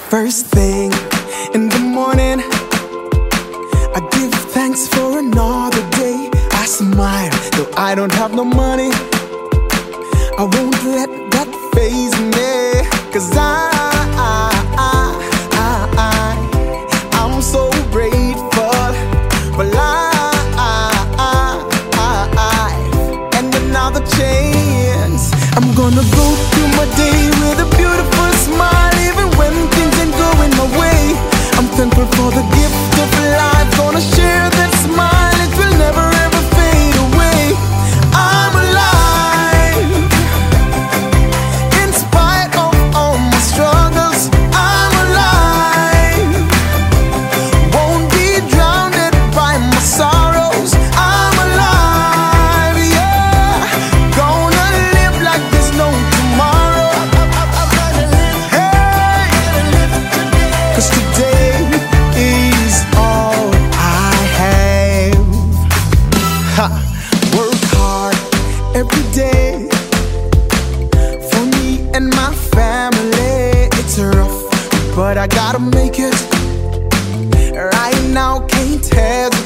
First thing in the morning, I give thanks for another day. I smile, though I don't have no money. I won't let that faze me, 'cause I'm so grateful for life and another chance. I'm gonna go through my day with a beautiful smile, even when things ain't going my way. I'm thankful for the gift of life, gonna share that smile, it will never ever fade away. I'm alive, in spite of all my struggles. I'm alive, won't be drowned by my sorrows. I'm alive, yeah, gonna live like there's no tomorrow. Hey, 'cause today is all I have. Ha. Work hard every day for me and my family. It's rough, but I gotta make it. Right now, can't hesitate.